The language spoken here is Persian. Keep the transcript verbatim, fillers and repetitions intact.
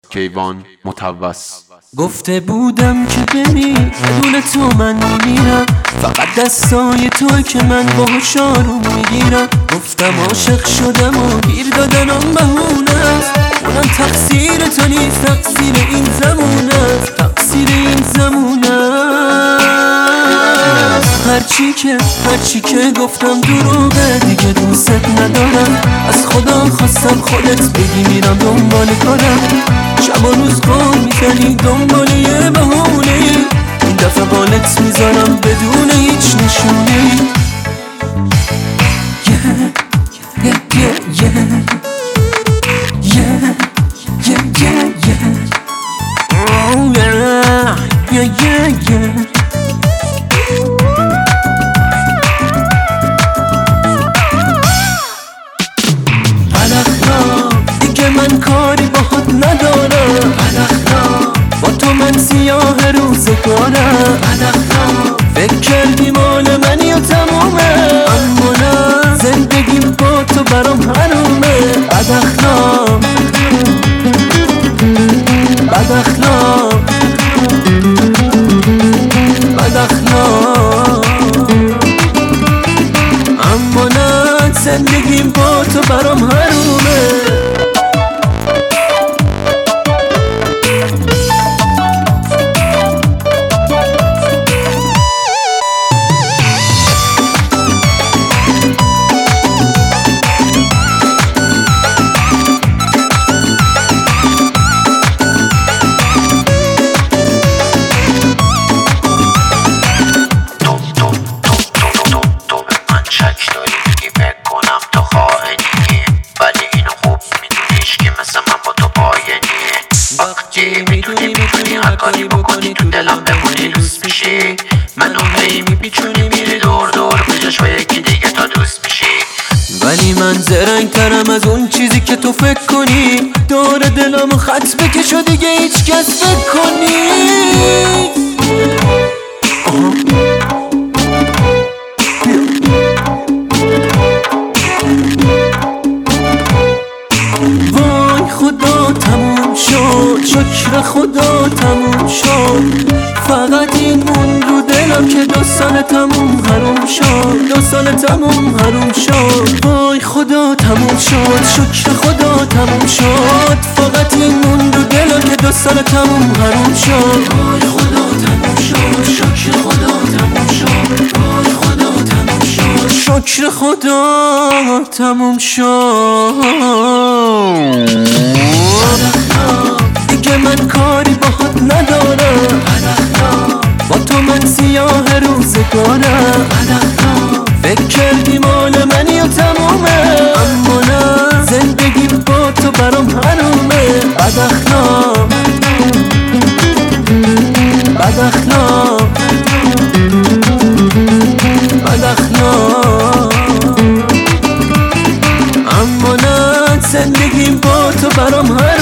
کیوان متوس. گفته بودم که بری بدون تو من میمیرم، فقط دستای توی که من باهاش آروم میگیرم. گفتم عاشق شدم و گیر دادنم بهونه است، اونم تقصیر تو نیست، تقصیر این زمونه است، تقصیر این زمونه است. هرچی که هرچی که گفتم دروغه، دیگه دوست ندارم. از خدا خواستم خودت بگی میرم دنبال کارم. شب و روز قول میزنی دنبال یه بهونه، این دفعه بالت میذارم بدون هیچ نشونه. yeah, yeah, yeah, yeah. Yeah, yeah, yeah, yeah. Oh yeah, yeah, yeah, yeah. دیگه من کاری باهات ندارم، با تو من سیاه روزگارم. فکر کردی مال منی و تمومه، اما نه، زندگیم با تو برام حرومه. بد اخلاق بد اخلاق بد اخلاق، اما نه، زندگیم با تو برام حرومه. میتونی میتونی هر کاری بکنی تو دلم بمونی دوست میشی، منو هی میپیچونی میری دور دور بجاش با یکی دیگه تا دوست میشی. ولی من زرنگ ترم از اون چیزی که تو فکر کنی، دور دلم خط بکش و دیگه هیچ کس فکر کنی. وای خدا تموم شد، شکر خدا تموم شد. فقط این مون رو دلم که دو سال تموم حروم شد، دو سال تموم حروم شد. وای خدا تموم شد، شکر خدا تموم شد. فقط این مون رو دلم که دو سال تموم حروم شد. وای خدا تموم شد، شکر خدا تموم شد. وای خدا تموم شد، شکر خدا تموم شد. دیگه من کاری باهات ندارم، با تو من سیاه روزگارم. فکر کردی مال منی و تمومه، اما نه، زندگیم با تو برام حرومه. بد اخلاق بد اخلاق بد اخلاق، اما نه، زندگیم با تو برام حرومه.